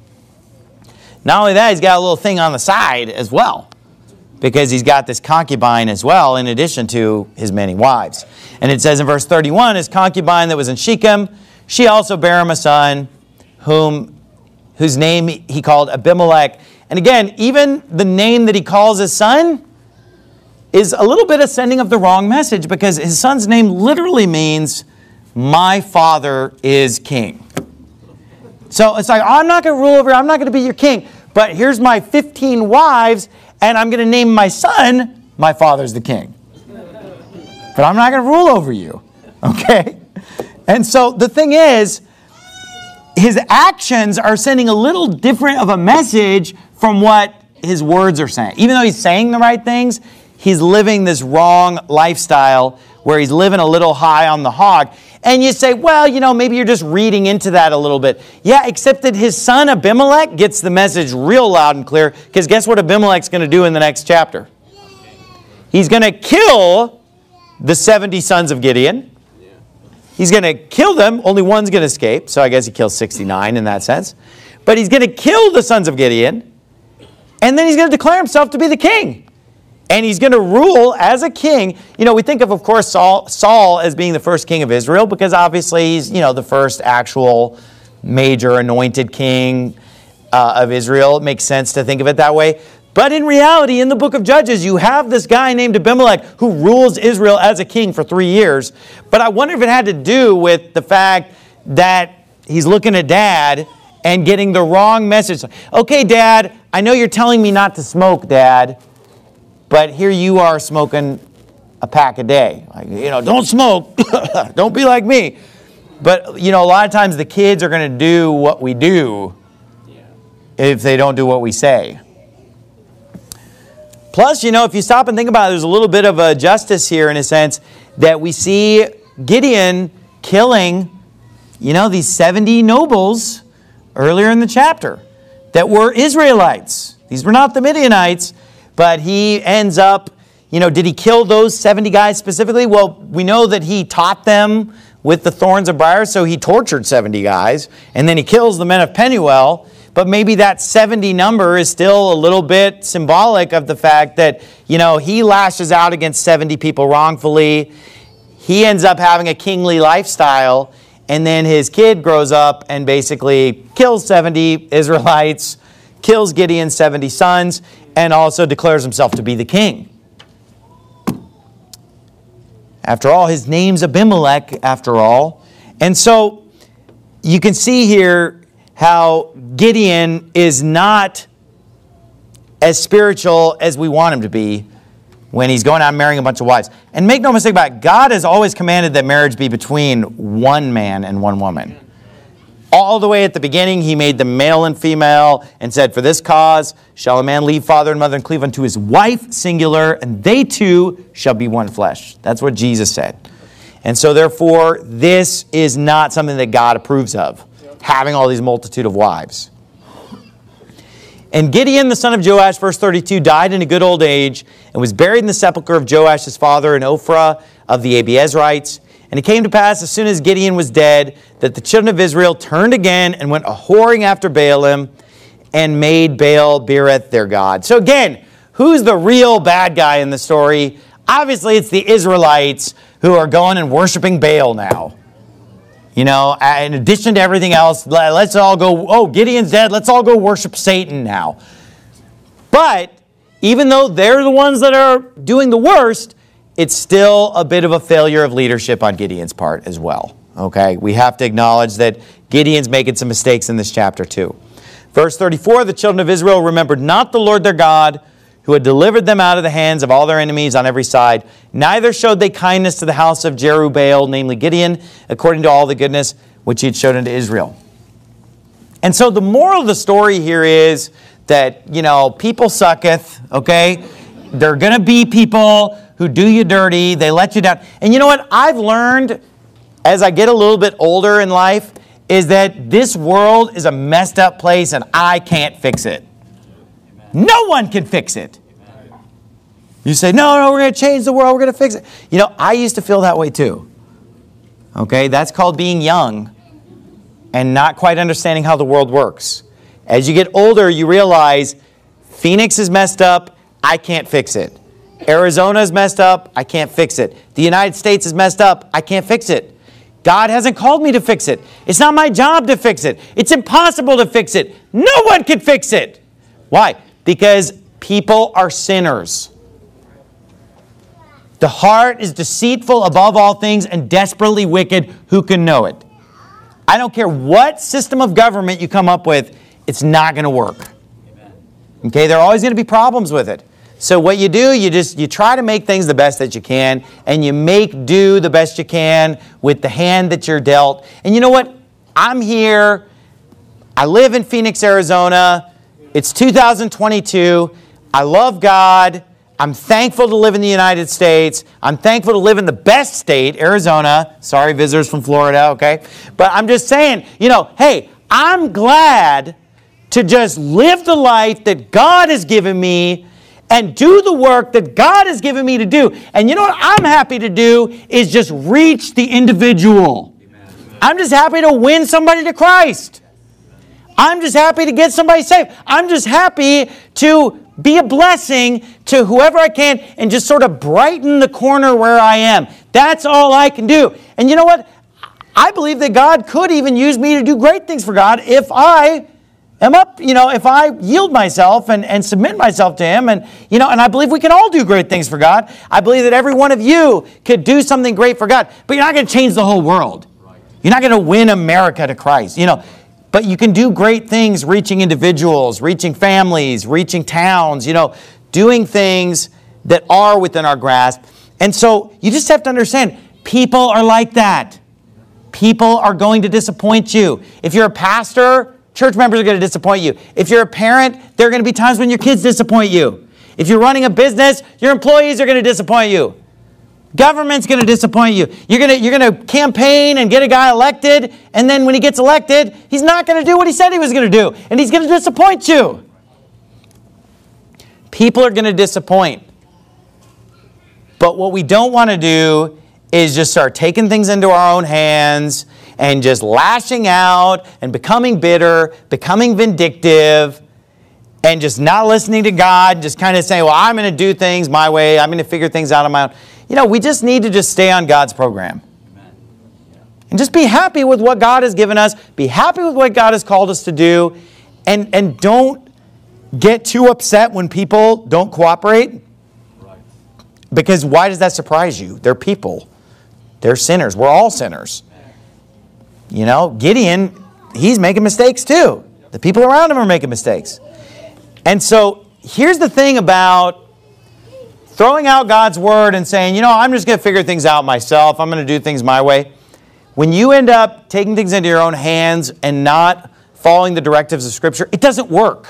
Not only that, he's got a little thing on the side as well, because he's got this concubine as well in addition to his many wives. And it says in verse 31, his concubine that was in Shechem, she also bare him a son, whose name he called Abimelech. And again, even the name that he calls his son is a little bit of sending of the wrong message, because his son's name literally means, my father is king. So it's like, I'm not going to rule over you. I'm not going to be your king. But here's my 15 wives, and I'm going to name my son, my father's the king. but I'm not going to rule over you. Okay? And so the thing is, his actions are sending a little different of a message from what his words are saying. Even though he's saying the right things, he's living this wrong lifestyle where he's living a little high on the hog. And you say, well, maybe you're just reading into that a little bit. Yeah, except that his son Abimelech gets the message real loud and clear, because guess what Abimelech's going to do in the next chapter? He's going to kill the 70 sons of Gideon. He's going to kill them. Only one's going to escape, so I guess he kills 69 in that sense. But he's going to kill the sons of Gideon, and then he's going to declare himself to be the king. And he's going to rule as a king. We think of course, Saul as being the first king of Israel, because obviously he's, the first actual major anointed king of Israel. It makes sense to think of it that way. But in reality, in the book of Judges, you have this guy named Abimelech who rules Israel as a king for 3 years. But I wonder if it had to do with the fact that he's looking at Dad and getting the wrong message. Okay, Dad, I know you're telling me not to smoke, Dad, but here you are smoking a pack a day. Don't smoke. Don't be like me. But, a lot of times the kids are going to do what we do if they don't do what we say. Plus, if you stop and think about it, there's a little bit of a justice here in a sense that we see Gideon killing, these 70 nobles earlier in the chapter that were Israelites. These were not the Midianites, but he ends up, did he kill those 70 guys specifically? Well, we know that he taught them with the thorns of briars, so he tortured 70 guys, and then he kills the men of Penuel. But maybe that 70 number is still a little bit symbolic of the fact that, he lashes out against 70 people wrongfully. He ends up having a kingly lifestyle, and then his kid grows up and basically kills 70 Israelites, kills Gideon's 70 sons, and also declares himself to be the king. After all, his name's Abimelech, after all. And so you can see here how Gideon is not as spiritual as we want him to be when he's going out and marrying a bunch of wives. And make no mistake about it, God has always commanded that marriage be between one man and one woman. All the way at the beginning, he made them male and female and said, for this cause shall a man leave father and mother and cleave unto his wife, singular, and they two shall be one flesh. That's what Jesus said. And so therefore, this is not something that God approves of, having all these multitude of wives. And Gideon, the son of Joash, verse 32, died in a good old age and was buried in the sepulchre of Joash his father in Ophrah of the Abiezrites. And it came to pass, as soon as Gideon was dead, that the children of Israel turned again and went a-whoring after Baalim and made Baal-berith their god. So again, who's the real bad guy in the story? Obviously, it's the Israelites who are going and worshiping Baal now. In addition to everything else, let's all go, oh, Gideon's dead, let's all go worship Satan now. But even though they're the ones that are doing the worst, it's still a bit of a failure of leadership on Gideon's part as well. Okay, we have to acknowledge that Gideon's making some mistakes in this chapter too. Verse 34, the children of Israel remembered not the Lord their God, who had delivered them out of the hands of all their enemies on every side. Neither showed they kindness to the house of Jerubbaal, namely Gideon, according to all the goodness which he had showed unto Israel. And so the moral of the story here is that, people sucketh, okay? There are going to be people who do you dirty, they let you down. And you know what I've learned as I get a little bit older in life is that this world is a messed up place and I can't fix it. No one can fix it. You say, no, we're going to change the world, we're going to fix it. I used to feel that way too. Okay, that's called being young and not quite understanding how the world works. As you get older, you realize Phoenix is messed up, I can't fix it. Arizona is messed up, I can't fix it. The United States is messed up, I can't fix it. God hasn't called me to fix it. It's not my job to fix it. It's impossible to fix it. No one can fix it. Why? Because people are sinners. The heart is deceitful above all things and desperately wicked. Who can know it? I don't care what system of government you come up with, it's not going to work. Okay, there are always going to be problems with it. So what you do, you try to make things the best that you can, and you make do the best you can with the hand that you're dealt. And you know what? I'm here. I live in Phoenix, Arizona. It's 2022. I love God. I'm thankful to live in the United States. I'm thankful to live in the best state, Arizona. Sorry, visitors from Florida, okay? But I'm just saying, hey, I'm glad to just live the life that God has given me and do the work that God has given me to do. And you know what I'm happy to do is just reach the individual. Amen. I'm just happy to win somebody to Christ. I'm just happy to get somebody saved. I'm just happy to be a blessing to whoever I can and just sort of brighten the corner where I am. That's all I can do. And you know what? I believe that God could even use me to do great things for God if I am if I yield myself and submit myself to Him. And I believe we can all do great things for God. I believe that every one of you could do something great for God. But you're not going to change the whole world. You're not going to win America to Christ, But you can do great things reaching individuals, reaching families, reaching towns, doing things that are within our grasp. And so you just have to understand, people are like that. People are going to disappoint you. If you're a pastor, church members are going to disappoint you. If you're a parent, there are going to be times when your kids disappoint you. If you're running a business, your employees are going to disappoint you. Government's going to disappoint you. You're going to campaign and get a guy elected, and then when he gets elected, he's not going to do what he said he was going to do, and he's going to disappoint you. People are going to disappoint. But what we don't want to do is just start taking things into our own hands and just lashing out and becoming bitter, becoming vindictive, and just not listening to God, just kind of saying, well, I'm going to do things my way. I'm going to figure things out on my own. We just need to just stay on God's program. Amen. And just be happy with what God has given us. Be happy with what God has called us to do. And don't get too upset when people don't cooperate. Right. Because why does that surprise you? They're people. They're sinners. We're all sinners. Gideon, he's making mistakes too. The people around him are making mistakes. And so here's the thing about throwing out God's word and saying, I'm just going to figure things out myself. I'm going to do things my way. When you end up taking things into your own hands and not following the directives of Scripture, it doesn't work.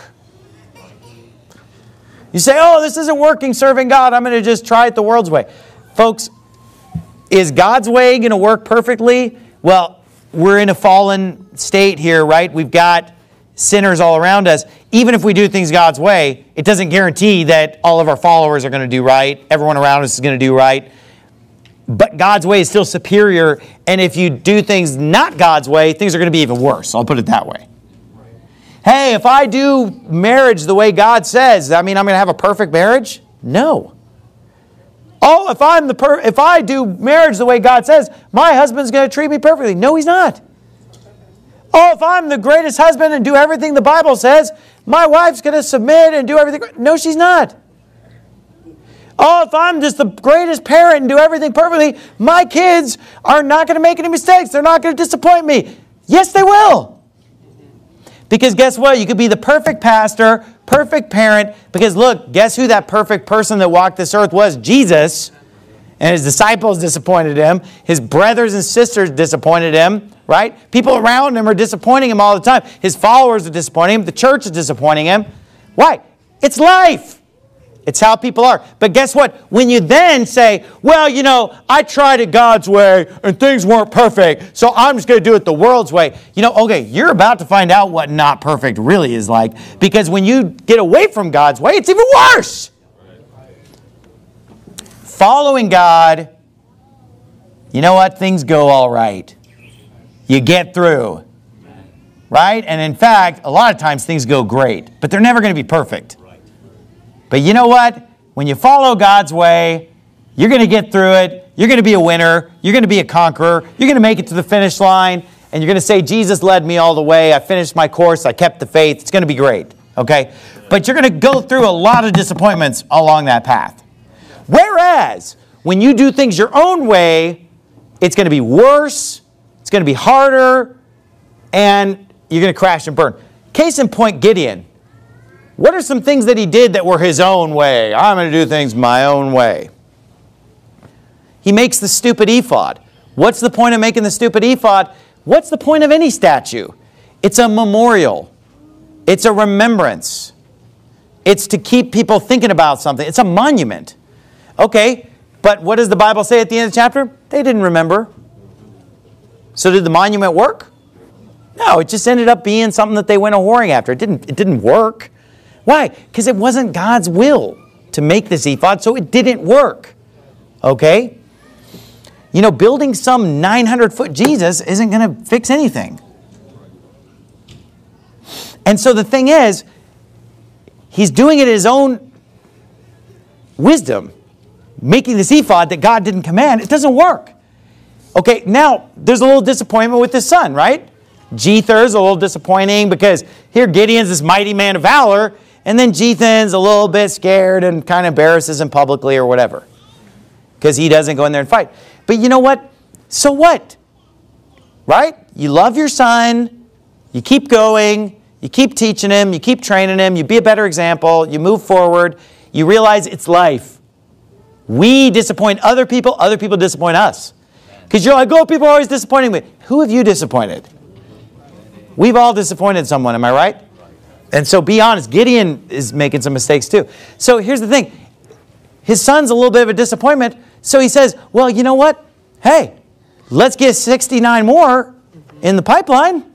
You say, oh, this isn't working serving God. I'm going to just try it the world's way. Folks, is God's way going to work perfectly? Well, we're in a fallen state here, right? We've got sinners all around us. Even if we do things God's way, it doesn't guarantee that all of our followers are going to do right. Everyone around us is going to do right. But God's way is still superior. And if you do things not God's way, things are going to be even worse. I'll put it that way. Hey, if I do marriage the way God says, I'm going to have a perfect marriage? No. Oh, if I do marriage the way God says, my husband's going to treat me perfectly. No, he's not. Oh, if I'm the greatest husband and do everything the Bible says, my wife's going to submit and do everything. No, she's not. Oh, if I'm just the greatest parent and do everything perfectly, my kids are not going to make any mistakes. They're not going to disappoint me. Yes, they will. Because guess what? You could be the perfect pastor, perfect parent, because look, guess who that perfect person that walked this earth was? Jesus. And his disciples disappointed him. His brothers and sisters disappointed him, right? People around him are disappointing him all the time. His followers are disappointing him. The church is disappointing him. Why? It's life. It's how people are. But guess what? When you then say, well, I tried it God's way and things weren't perfect, so I'm just going to do it the world's way. Okay, you're about to find out what not perfect really is like. Because when you get away from God's way, it's even worse. Following God, you know what? Things go all right. You get through. Right? And in fact, a lot of times things go great. But they're never going to be perfect. But you know what? When you follow God's way, you're going to get through it. You're going to be a winner. You're going to be a conqueror. You're going to make it to the finish line. And you're going to say, Jesus led me all the way. I finished my course. I kept the faith. It's going to be great. Okay? But you're going to go through a lot of disappointments along that path. Whereas, when you do things your own way, it's going to be worse, it's going to be harder, and you're going to crash and burn. Case in point, Gideon. What are some things that he did that were his own way? I'm going to do things my own way. He makes the stupid ephod. What's the point of making the stupid ephod? What's the point of any statue? It's a memorial. It's a remembrance. It's to keep people thinking about something. It's a monument. Okay, but what does the Bible say at the end of the chapter? They didn't remember. So did the monument work? No, it just ended up being something that they went a-whoring after. It didn't work. Why? Because it wasn't God's will to make this ephod, so it didn't work. Okay? You know, building some 900-foot Jesus isn't going to fix anything. And so the thing is, he's doing it in his own wisdom, making this ephod that God didn't command. It doesn't work. Okay, now, there's a little disappointment with his son, right? Jether's a little disappointing because here Gideon's this mighty man of valor, and then Jethan's a little bit scared and kind of embarrasses him publicly or whatever because he doesn't go in there and fight. But you know what? So what? Right? You love your son. You keep going. You keep teaching him. You keep training him. You be a better example. You move forward. You realize it's life. We disappoint other people disappoint us. Because you're like, oh, people are always disappointing me. Who have you disappointed? We've all disappointed someone, am I right? And so be honest, Gideon is making some mistakes too. So here's the thing. His son's a little bit of a disappointment. So he says, well, you know what? Hey, let's get 69 more in the pipeline.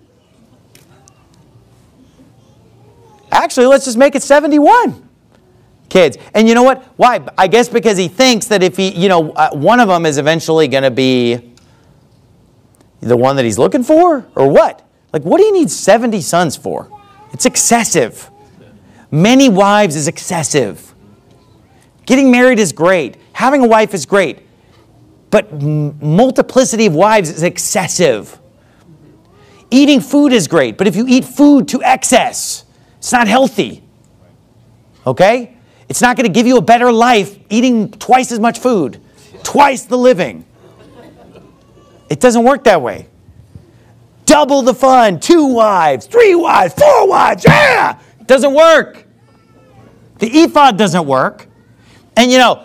Actually, let's just make it 71 kids. And you know what? Why? I guess because he thinks that if he, one of them is eventually going to be the one that he's looking for, or what? Like, what do you need 70 sons for? It's excessive. Many wives is excessive. Getting married is great. Having a wife is great. But multiplicity of wives is excessive. Eating food is great, but if you eat food to excess, it's not healthy. Okay? It's not going to give you a better life eating twice as much food. Twice the living. It doesn't work that way. Double the fun. 2 wives, 3 wives, 4 wives. Yeah! It doesn't work. The ephod doesn't work. And Jether,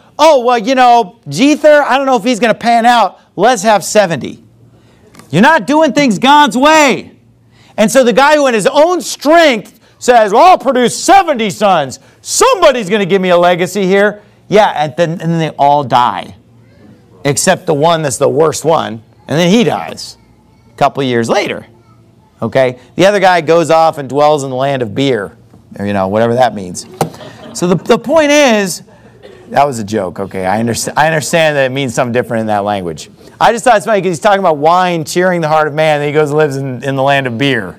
I don't know if he's going to pan out. Let's have 70. You're not doing things God's way. And so the guy who in his own strength says, well, I'll produce 70 sons. Somebody's going to give me a legacy here. Yeah, and then they all die. Except the one that's the worst one. And then he dies a couple of years later. Okay? The other guy goes off and dwells in the land of beer. Or, whatever that means. So the point is, that was a joke. Okay, I understand that it means something different in that language. I just thought it's funny because he's talking about wine cheering the heart of man, and then he goes and lives in the land of beer.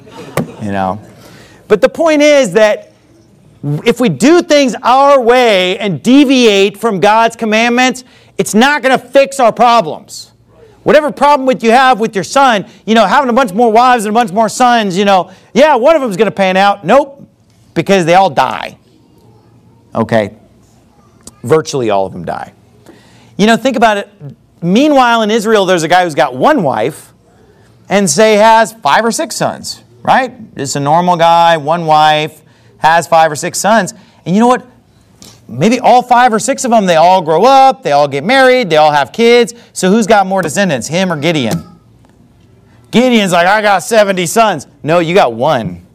But the point is that if we do things our way and deviate from God's commandments, it's not going to fix our problems. Whatever problem you have with your son, having a bunch more wives and a bunch more sons, yeah, one of them is going to pan out. Nope, because they all die. Okay? Virtually all of them die. Think about it. Meanwhile, in Israel, there's a guy who's got 1 wife and has 5 or 6 sons, right? Just a normal guy, 1 wife, has 5 or 6 sons. And you know what? Maybe all 5 or 6 of them, they all grow up, they all get married, they all have kids. So who's got more descendants, him or Gideon? Gideon's like, I got 70 sons. No, you got 1.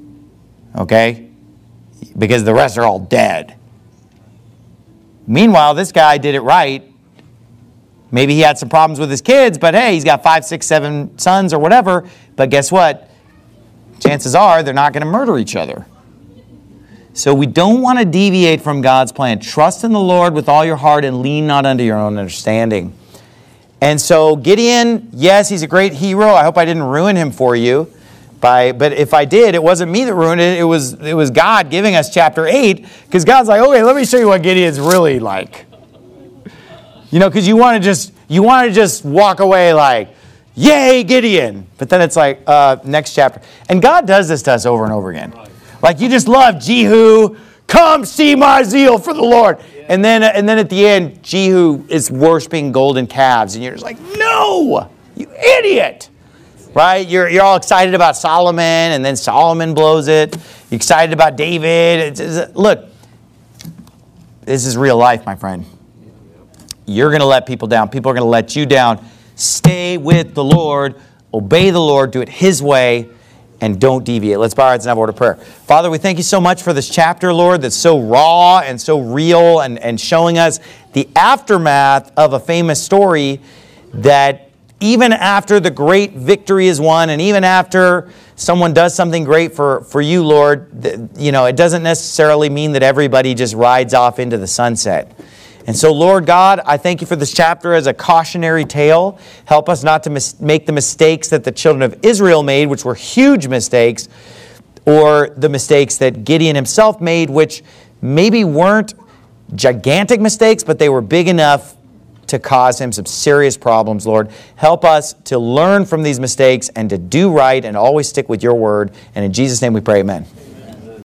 Okay? Because the rest are all dead. Meanwhile, this guy did it right. Maybe he had some problems with his kids, but hey, he's got 5, 6, 7 sons or whatever. But guess what? Chances are they're not going to murder each other. So we don't want to deviate from God's plan. Trust in the Lord with all your heart and lean not unto your own understanding. And so Gideon, yes, he's a great hero. I hope I didn't ruin him for you. But if I did, it wasn't me that ruined it. It was God giving us chapter 8. Because God's like, okay, let me show you what Gideon's really like. Because you want to just walk away like, yay, Gideon. But then it's like, next chapter. And God does this to us over and over again. Like, you just love Jehu. Come see my zeal for the Lord. And then at the end, Jehu is worshiping golden calves. And you're just like, no, you idiot. right? You're all excited about Solomon, and then Solomon blows it. You're excited about David. Look, this is real life, my friend. You're going to let people down. People are going to let you down. Stay with the Lord. Obey the Lord. Do it His way. And don't deviate. Let's bow our heads and have a word of prayer. Father, we thank you so much for this chapter, Lord, that's so raw and so real and showing us the aftermath of a famous story that even after the great victory is won and even after someone does something great for you, Lord, it doesn't necessarily mean that everybody just rides off into the sunset. And so, Lord God, I thank you for this chapter as a cautionary tale. Help us not to make the mistakes that the children of Israel made, which were huge mistakes, or the mistakes that Gideon himself made, which maybe weren't gigantic mistakes, but they were big enough to cause him some serious problems, Lord. Help us to learn from these mistakes and to do right and always stick with your word. And in Jesus' name we pray, amen.